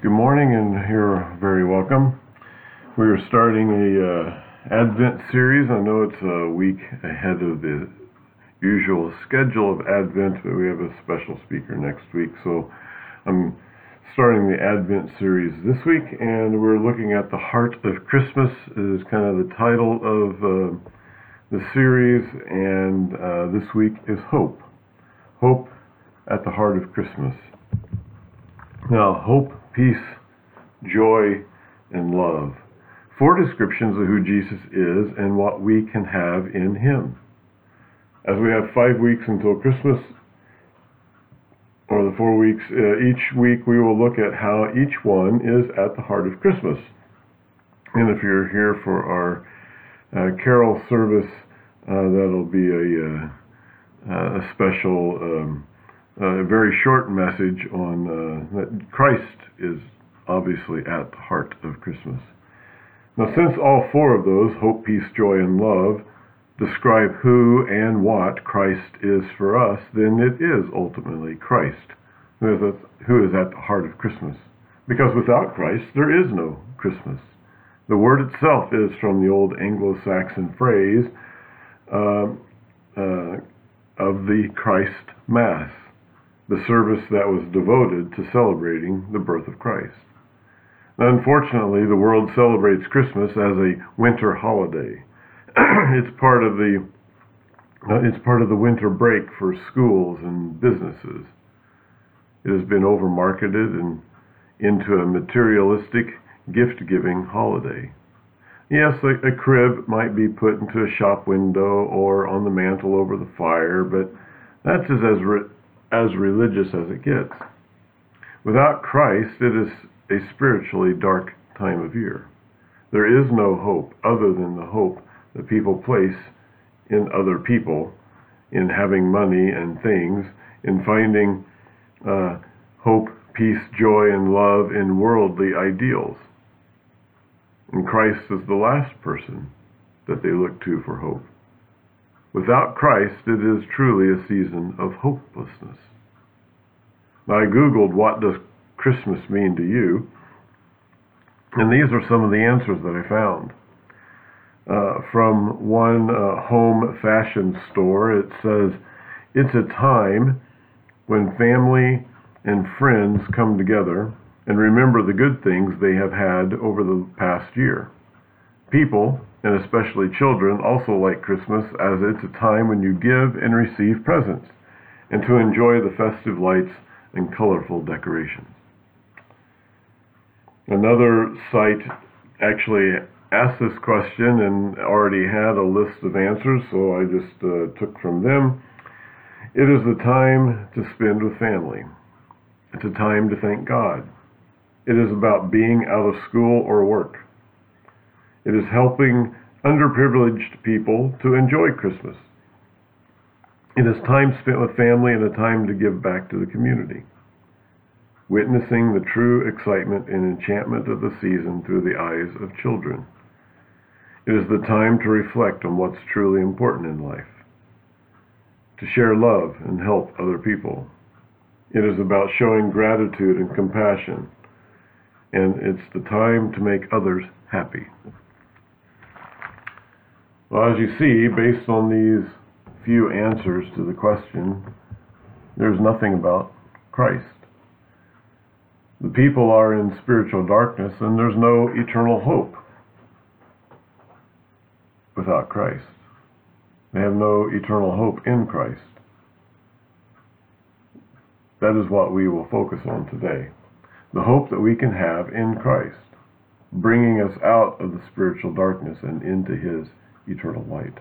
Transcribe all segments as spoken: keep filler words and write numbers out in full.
Good morning, and you're very welcome. We are starting a uh, Advent series. I know it's a week ahead of the usual schedule of Advent, but we have a special speaker next week. So I'm starting the Advent series this week, and we're looking at the heart of Christmas is kind of the title of uh, the series, and uh, this week is hope. Hope at the heart of Christmas. Now, hope, peace, joy, and love. Four descriptions of who Jesus is and what we can have in him. As we have five weeks until Christmas, or the four weeks, uh, each week we will look at how each one is at the heart of Christmas. And if you're here for our uh, carol service, uh, that'll be a, uh, a special, um, a very short message on uh, that Christ is obviously at the heart of Christmas. Now, since all four of those, hope, peace, joy, and love, describe who and what Christ is for us, then it is ultimately Christ who is at, who is at the heart of Christmas. Because without Christ, there is no Christmas. The word itself is from the old Anglo-Saxon phrase uh, uh, of the Christ Mass, the service that was devoted to celebrating the birth of Christ. Now, unfortunately, the world celebrates Christmas as a winter holiday. It's part of the uh, it's part of the winter break for schools and businesses. It has been overmarketed and into a materialistic, gift-giving holiday. Yes, a, a crib might be put into a shop window or on the mantle over the fire, but that's as as, re- as religious as it gets. Without Christ, it is a spiritually dark time of year. There is no hope other than the hope that people place in other people, in having money and things, in finding uh, hope, peace, joy, and love in worldly ideals. And Christ is the last person that they look to for hope. Without Christ, it is truly a season of hopelessness. Now, I Googled, what does Christmas mean to you? And these are some of the answers that I found. Uh, from one uh, home fashion store, it says, it's a time when family and friends come together and remember the good things they have had over the past year. People, and especially children, also like Christmas as it's a time when you give and receive presents and to enjoy the festive lights and colorful decorations. Another site actually asked this question and already had a list of answers, so I just uh, took from them. It is the time to spend with family. It's a time to thank God. It is about being out of school or work. It is helping underprivileged people to enjoy Christmas. It is time spent with family and a time to give back to the community, witnessing the true excitement and enchantment of the season through the eyes of children. It is the time to reflect on what's truly important in life, to share love and help other people. It is about showing gratitude and compassion, and it's the time to make others happy. Well, as you see, based on these few answers to the question, there's nothing about Christ. The people are in spiritual darkness, and there's no eternal hope without Christ. They have no eternal hope in Christ. That is what we will focus on today. The hope that we can have in Christ, bringing us out of the spiritual darkness and into his eternal light.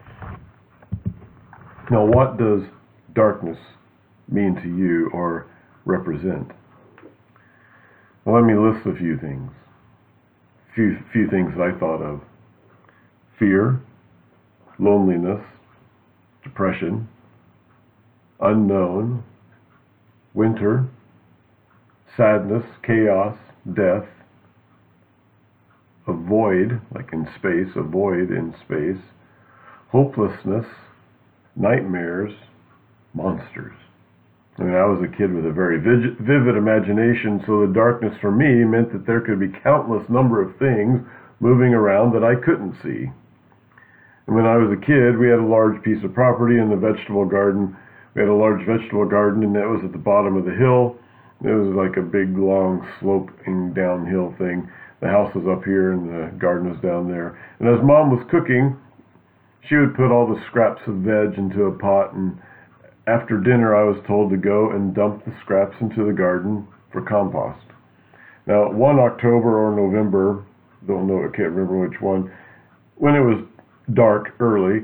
Now, what does darkness mean to you or represent? Well, let me list a few things. Few few things that I thought of. Fear, loneliness, depression, unknown, winter, sadness, chaos, death, a void, like in space, a void in space, hopelessness, nightmares, monsters. I mean, I was a kid with a very vivid imagination, so the darkness for me meant that there could be countless number of things moving around that I couldn't see. And when I was a kid, we had a large piece of property in the vegetable garden. We had a large vegetable garden, and that was at the bottom of the hill. It was like a big, long, sloping downhill thing. The house was up here, and the garden was down there. And as Mom was cooking, she would put all the scraps of veg into a pot, and after dinner, I was told to go and dump the scraps into the garden for compost. Now, one October or November, don't know, I can't remember which one, when it was dark early,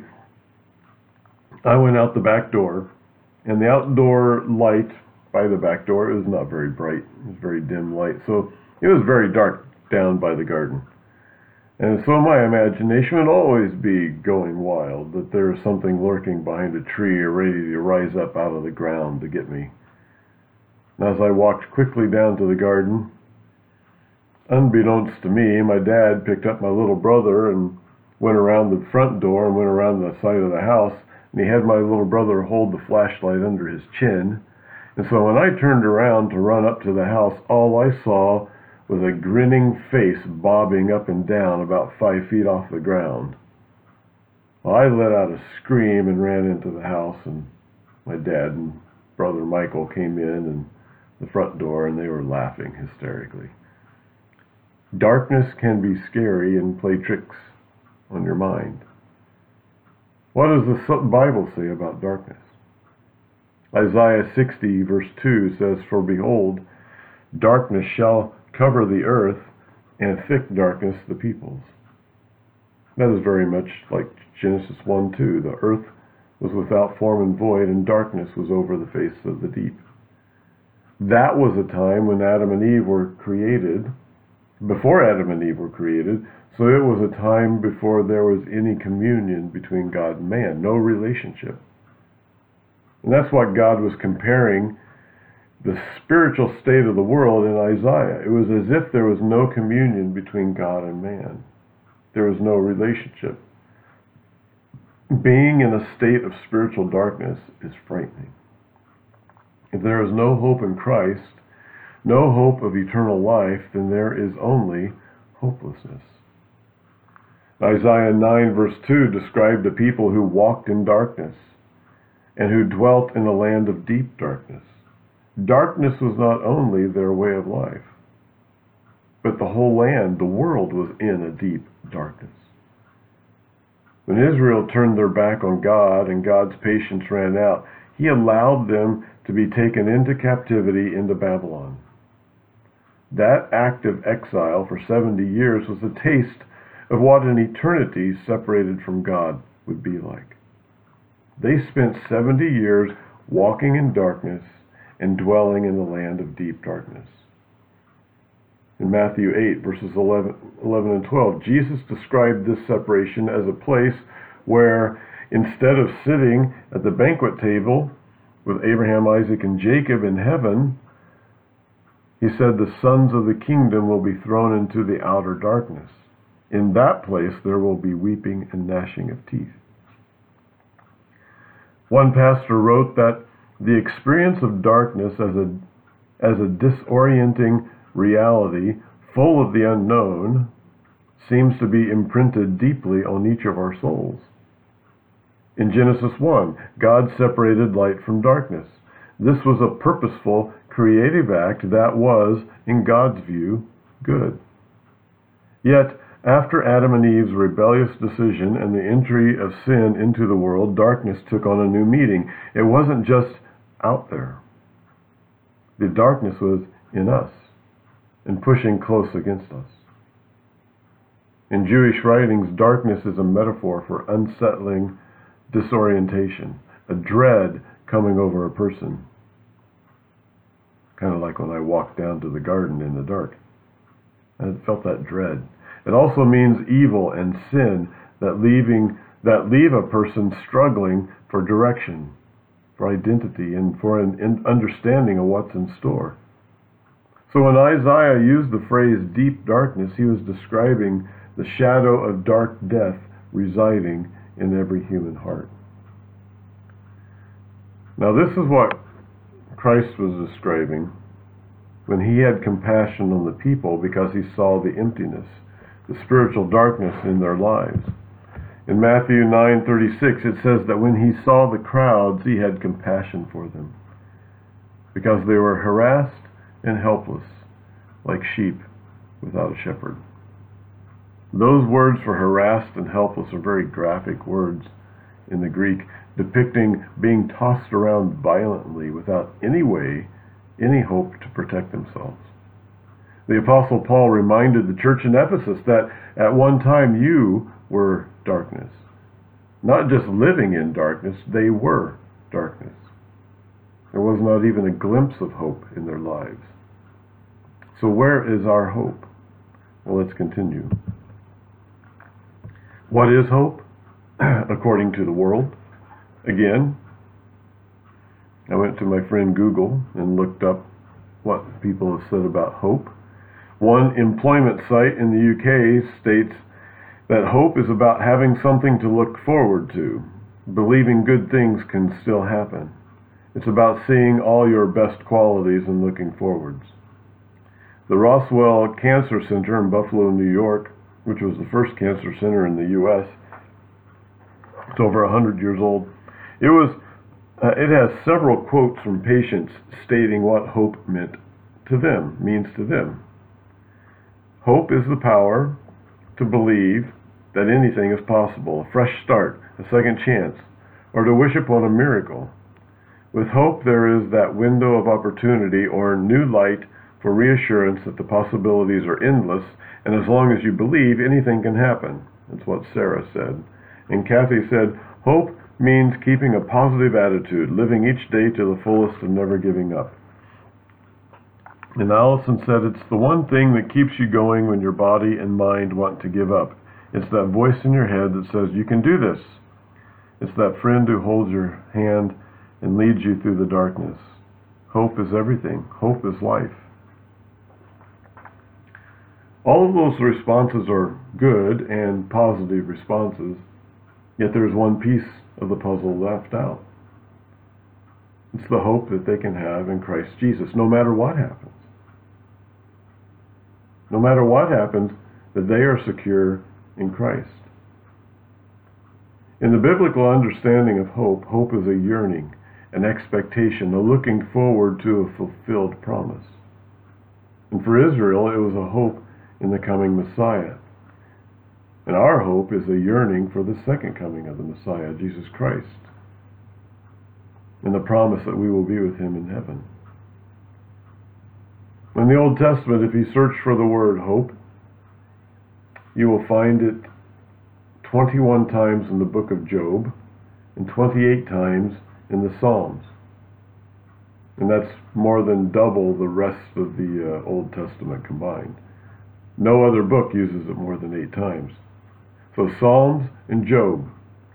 I went out the back door, and the outdoor light by the back door, it was not very bright. It was very dim light, so it was very dark down by the garden. And so my imagination would always be going wild, that there was something lurking behind a tree or ready to rise up out of the ground to get me. And as I walked quickly down to the garden, unbeknownst to me, my dad picked up my little brother and went around the front door and went around the side of the house, and he had my little brother hold the flashlight under his chin. And so when I turned around to run up to the house, all I saw was a grinning face bobbing up and down about five feet off the ground. Well, I let out a scream and ran into the house, and my dad and brother Michael came in and the front door, and they were laughing hysterically. Darkness can be scary and play tricks on your mind. What does the Bible say about darkness? Isaiah sixty verse two says, "For behold, darkness shall cover the earth, and thick darkness the peoples." That is very much like Genesis one two. The earth was without form and void, and darkness was over the face of the deep. That was a time when Adam and Eve were created, before Adam and Eve were created, so it was a time before there was any communion between God and man, no relationship. And that's what God was comparing the spiritual state of the world in Isaiah. It was as if there was no communion between God and man. There was no relationship. Being in a state of spiritual darkness is frightening. If there is no hope in Christ, no hope of eternal life, then there is only hopelessness. Isaiah nine verse two described the people who walked in darkness and who dwelt in a land of deep darkness. Darkness was not only their way of life, but the whole land, the world, was in a deep darkness. When Israel turned their back on God and God's patience ran out, He allowed them to be taken into captivity into Babylon. That act of exile for seventy years was a taste of what an eternity separated from God would be like. They spent seventy years walking in darkness and dwelling in the land of deep darkness. In Matthew eight, verses eleven, eleven and twelve, Jesus described this separation as a place where, instead of sitting at the banquet table with Abraham, Isaac, and Jacob in heaven, He said the sons of the kingdom will be thrown into the outer darkness. In that place there will be weeping and gnashing of teeth. One pastor wrote that the experience of darkness as a, as a disorienting reality full of the unknown seems to be imprinted deeply on each of our souls. In Genesis one, God separated light from darkness. This was a purposeful, creative act that was, in God's view, good. Yet, after Adam and Eve's rebellious decision and the entry of sin into the world, darkness took on a new meaning. It wasn't just out there. The darkness was in us and pushing close against us. In Jewish writings, darkness is a metaphor for unsettling disorientation, a dread coming over a person. Kind of like when I walked down to the garden in the dark. I felt that dread. It also means evil and sin that leaving that leave a person struggling for direction, for identity, and for an understanding of what's in store. So when Isaiah used the phrase deep darkness, he was describing the shadow of dark death residing in every human heart. Now this is what Christ was describing when he had compassion on the people because he saw the emptiness, the spiritual darkness in their lives. In Matthew nine thirty-six, it says that when he saw the crowds, he had compassion for them because they were harassed and helpless, like sheep without a shepherd. Those words for harassed and helpless are very graphic words in the Greek, depicting being tossed around violently without any way, any hope to protect themselves. The Apostle Paul reminded the church in Ephesus that at one time you were darkness. Not just living in darkness, they were darkness. There was not even a glimpse of hope in their lives. So where is our hope? Well, let's continue. What is hope, according to the world? Again, I went to my friend Google and looked up what people have said about hope. One employment site in the U K states that hope is about having something to look forward to, believing good things can still happen. It's about seeing all your best qualities and looking forwards. The Roswell Cancer Center in Buffalo, New York, which was the first cancer center in the U S, it's over one hundred years old. It was Uh, it has several quotes from patients stating what hope meant to them, means to them. Hope is the power to believe that anything is possible, a fresh start, a second chance, or to wish upon a miracle. With hope, there is that window of opportunity or new light for reassurance that the possibilities are endless, and as long as you believe, anything can happen. That's what Sarah said. And Kathy said, hope means keeping a positive attitude, living each day to the fullest and never giving up. And Allison said, it's the one thing that keeps you going when your body and mind want to give up. It's that voice in your head that says, you can do this. It's that friend who holds your hand and leads you through the darkness. Hope is everything. Hope is life. All of those responses are good and positive responses, yet there's one piece of the puzzle left out. It's the hope that they can have in Christ Jesus, no matter what happens. No matter what happens, that they are secure in Christ. In the biblical understanding of hope, hope is a yearning, an expectation, a looking forward to a fulfilled promise. And for Israel, it was a hope in the coming Messiah. And our hope is a yearning for the second coming of the Messiah, Jesus Christ, and the promise that we will be with him in heaven. In the Old Testament, if you search for the word hope, you will find it twenty-one times in the book of Job and twenty-eight times in the Psalms. And that's more than double the rest of the uh, Old Testament combined. No other book uses it more than eight times. So Psalms and Job.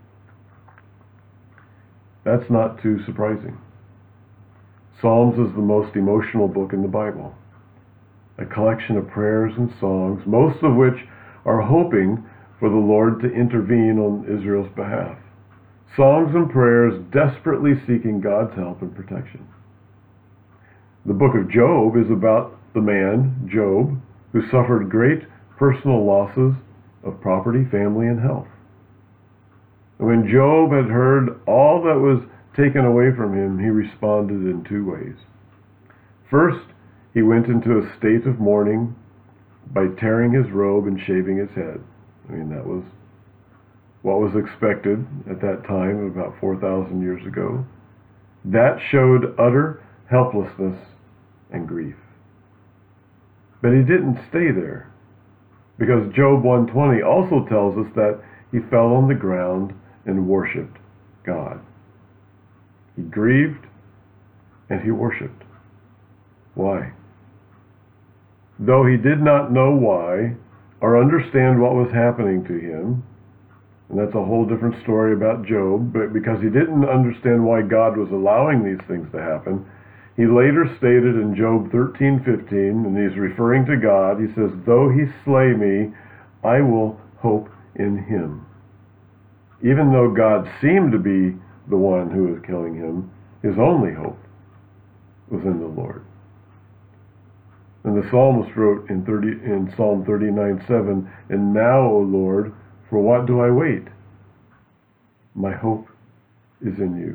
That's not too surprising. Psalms is the most emotional book in the Bible. A collection of prayers and songs, most of which are hoping for the Lord to intervene on Israel's behalf. Songs and prayers desperately seeking God's help and protection. The book of Job is about the man, Job, who suffered great personal losses of property, family, and health. And when Job had heard all that was taken away from him, he responded in two ways. First, he went into a state of mourning by tearing his robe and shaving his head. I mean, that was what was expected at that time, about four thousand years ago. That showed utter helplessness and grief. But he didn't stay there, because Job one twenty also tells us that he fell on the ground and worshiped God. He grieved and he worshiped. Why? Though he did not know why or understand what was happening to him, and that's a whole different story about Job, but because he didn't understand why God was allowing these things to happen, he later stated in Job thirteen fifteen, and he's referring to God, he says, though he slay me, I will hope in him. Even though God seemed to be the one who was killing him, his only hope, was in the Lord. And the psalmist wrote in, thirty, in Psalm thirty-nine seven, "And now, O Lord, for what do I wait? My hope is in you."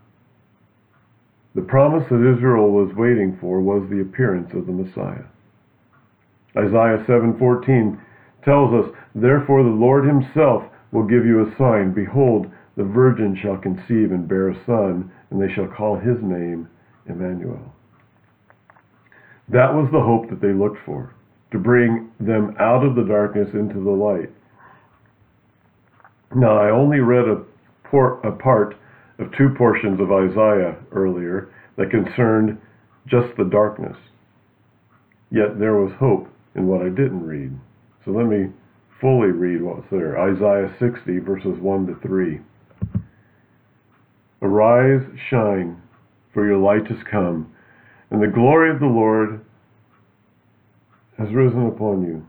The promise that Israel was waiting for was the appearance of the Messiah. Isaiah seven fourteen tells us, "Therefore the Lord himself will give you a sign. Behold, the virgin shall conceive and bear a son, and they shall call his name Emmanuel." That was the hope that they looked for, to bring them out of the darkness into the light. Now, I only read a, por- a part of two portions of Isaiah earlier that concerned just the darkness. Yet there was hope in what I didn't read. So let me fully read what's there. Isaiah sixty, verses one to three. "Arise, shine, for your light has come, and the glory of the Lord has risen upon you.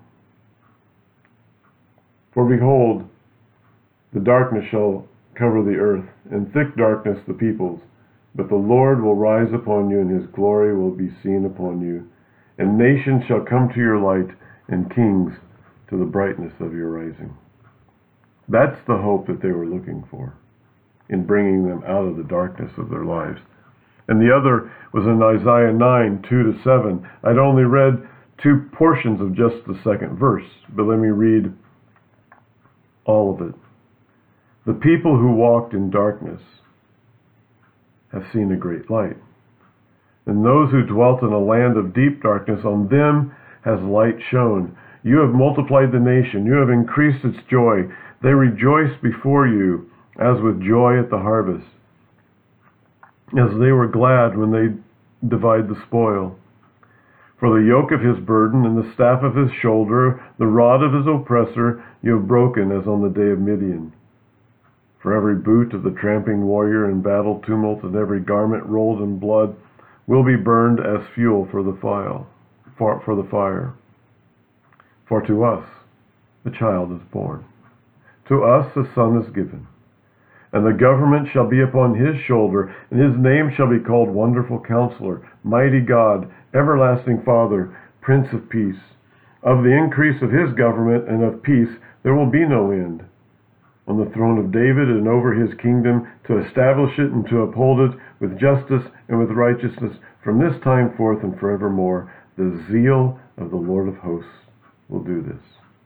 For behold, the darkness shall cover the earth, and thick darkness the peoples. But the Lord will rise upon you, and his glory will be seen upon you. And nations shall come to your light, and kings to the brightness of your rising." That's the hope that they were looking for in bringing them out of the darkness of their lives. And the other was in Isaiah nine, two to seven. I'd only read two portions of just the second verse, but let me read all of it. "The people who walked in darkness have seen a great light. And those who dwelt in a land of deep darkness, on them has light shone. You have multiplied the nation. You have increased its joy. They rejoice before you as with joy at the harvest, as they were glad when they divide the spoil. For the yoke of his burden and the staff of his shoulder, the rod of his oppressor, you have broken as on the day of Midian. For every boot of the tramping warrior in battle tumult and every garment rolled in blood will be burned as fuel for the fire. For, for the fire. For to us a child is born. To us a son is given. And the government shall be upon his shoulder, and his name shall be called Wonderful Counselor, Mighty God, Everlasting Father, Prince of Peace. Of the increase of his government and of peace there will be no end. On the throne of David and over his kingdom, to establish it and to uphold it with justice and with righteousness from this time forth and forevermore. The zeal of the Lord of hosts will do this."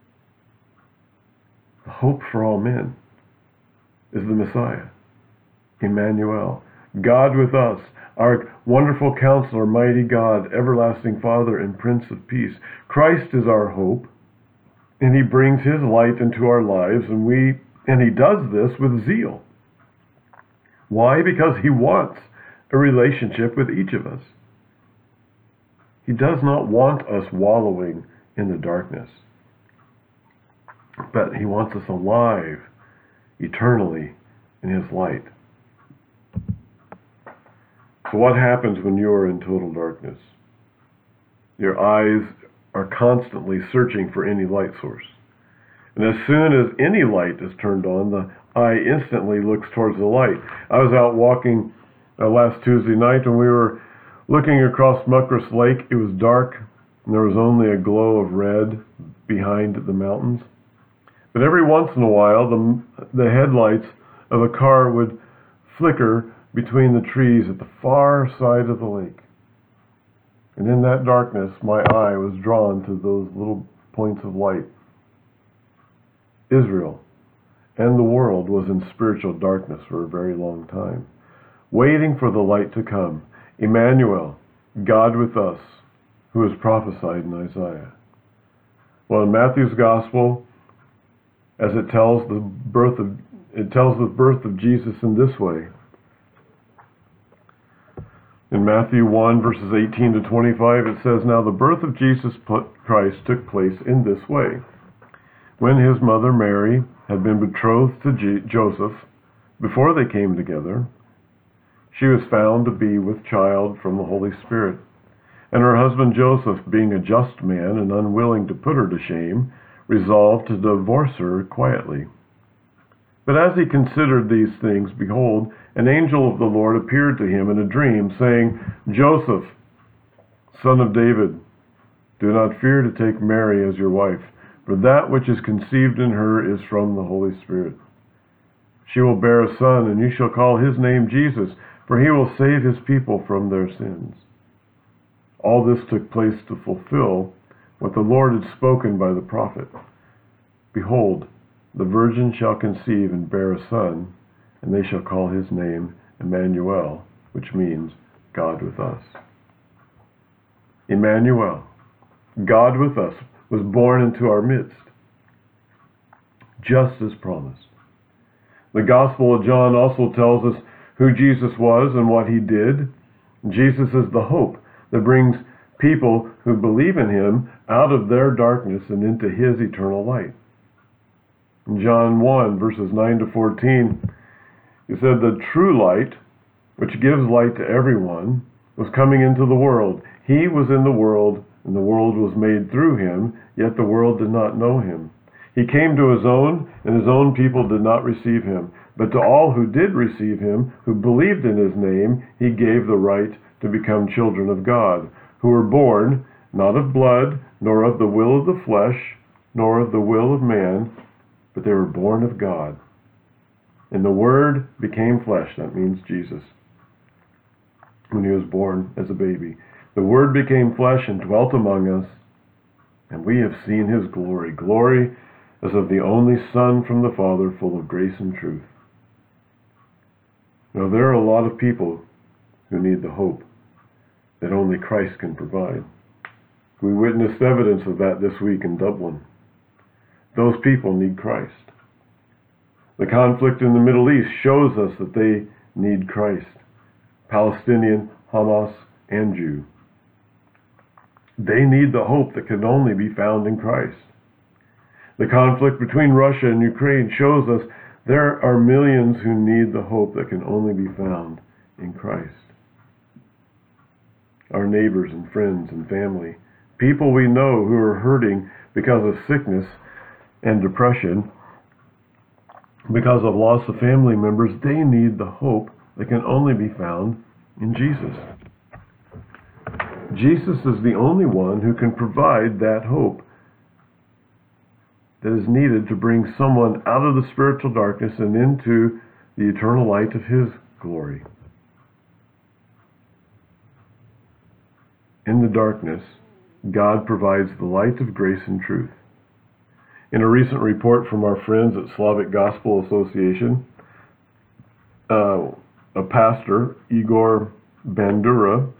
The hope for all men is the Messiah, Emmanuel, God with us, our wonderful counselor, mighty God, everlasting Father, and Prince of Peace. Christ is our hope, and he brings his light into our lives, and we and he does this with zeal. Why? Because he wants a relationship with each of us. He does not want us wallowing in the darkness, but he wants us alive eternally in his light. So what happens when you are in total darkness? Your eyes are constantly searching for any light source. And as soon as any light is turned on, the eye instantly looks towards the light. I was out walking uh, last Tuesday night, and we were looking across Muckross Lake. It was dark, and there was only a glow of red behind the mountains. But every once in a while, the, the headlights of a car would flicker between the trees at the far side of the lake. And in that darkness, my eye was drawn to those little points of light. Israel and the world was in spiritual darkness for a very long time, waiting for the light to come. Emmanuel, God with us, who is prophesied in Isaiah. Well, in Matthew's Gospel, as it tells the birth of it tells the birth of Jesus in this way. In Matthew one, verses eighteen to twenty-five, it says, "Now the birth of Jesus Christ took place in this way. When his mother Mary had been betrothed to G- Joseph, before they came together, she was found to be with child from the Holy Spirit. And her husband Joseph, being a just man and unwilling to put her to shame, resolved to divorce her quietly. But as he considered these things, behold, an angel of the Lord appeared to him in a dream, saying, Joseph, son of David, do not fear to take Mary as your wife, for that which is conceived in her is from the Holy Spirit. She will bear a son, and you shall call his name Jesus, for he will save his people from their sins. All this took place to fulfill what the Lord had spoken by the prophet. Behold, the virgin shall conceive and bear a son, and they shall call his name Emmanuel, which means God with us. Emmanuel, God with us, was born into our midst, just as promised. The Gospel of John also tells us who Jesus was and what he did. Jesus is the hope that brings people who believe in him out of their darkness and into his eternal light. In John one, verses nine to fourteen, he said, the true light, which gives light to everyone, was coming into the world. He was in the world, and the world was made through him, yet the world did not know him. He came to his own, and his own people did not receive him. But to all who did receive him, who believed in his name, he gave the right to become children of God, who were born not of blood, nor of the will of the flesh, nor of the will of man, but they were born of God. And the Word became flesh. That means Jesus. When he was born as a baby, the Word became flesh and dwelt among us, and we have seen his glory, glory as of the only Son from the Father, full of grace and truth. Now, there are a lot of people who need the hope that only Christ can provide. We witnessed evidence of that this week in Dublin. Those people need Christ. The conflict in the Middle East shows us that they need Christ. Palestinian, Hamas, and Jew. They need the hope that can only be found in Christ. The conflict between Russia and Ukraine shows us there are millions who need the hope that can only be found in Christ. Our neighbors and friends and family, people we know who are hurting because of sickness and depression, because of loss of family members, they need the hope that can only be found in Jesus. Jesus is the only one who can provide that hope that is needed to bring someone out of the spiritual darkness and into the eternal light of his glory. In the darkness, God provides the light of grace and truth. In a recent report from our friends at Slavic Gospel Association, uh, a pastor, Igor Bandura,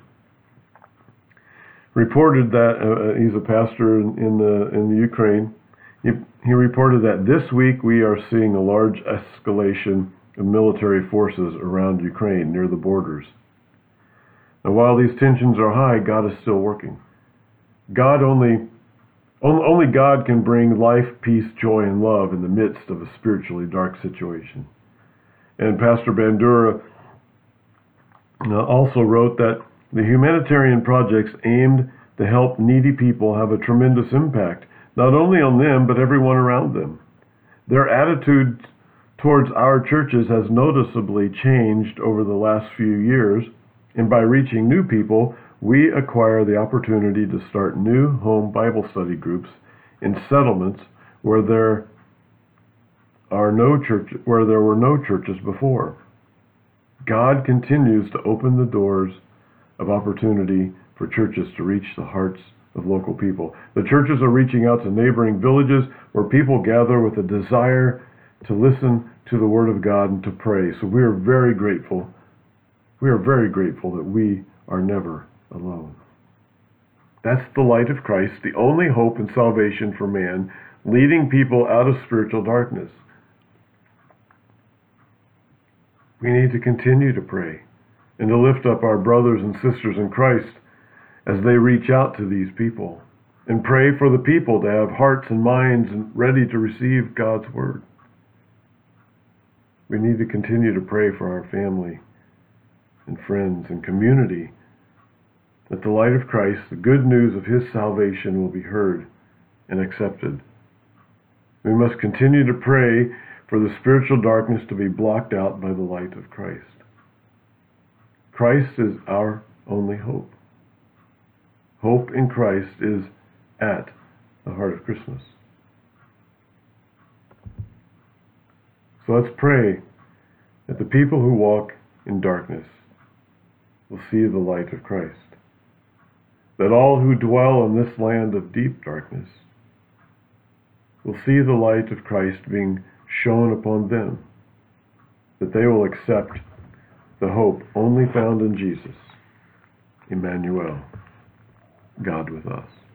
reported that, uh, he's a pastor in, in, the, in the Ukraine, he, he reported that this week we are seeing a large escalation of military forces around Ukraine near the borders. And while these tensions are high, God is still working. God only, only God can bring life, peace, joy, and love in the midst of a spiritually dark situation. And Pastor Bandura also wrote that the humanitarian projects aimed to help needy people have a tremendous impact, not only on them, but everyone around them. Their attitude towards our churches has noticeably changed over the last few years, and by reaching new people, we acquire the opportunity to start new home Bible study groups in settlements where there are no church, where there were no churches before. God continues to open the doors of opportunity for churches to reach the hearts of local people. The churches are reaching out to neighboring villages where people gather with a desire to listen to the Word of God and to pray. So we are very grateful. We are very grateful that we are never alone. That's the light of Christ, the only hope and salvation for man, leading people out of spiritual darkness. We need to continue to pray and to lift up our brothers and sisters in Christ as they reach out to these people, and pray for the people to have hearts and minds ready to receive God's Word. We need to continue to pray for our family and friends and community, that the light of Christ, the good news of his salvation, will be heard and accepted. We must continue to pray for the spiritual darkness to be blocked out by the light of Christ. Christ is our only hope. Hope in Christ is at the heart of Christmas. So let's pray that the people who walk in darkness will see the light of Christ. That all who dwell in this land of deep darkness will see the light of Christ being shone upon them. That they will accept the hope only found in Jesus, Emmanuel, God with us.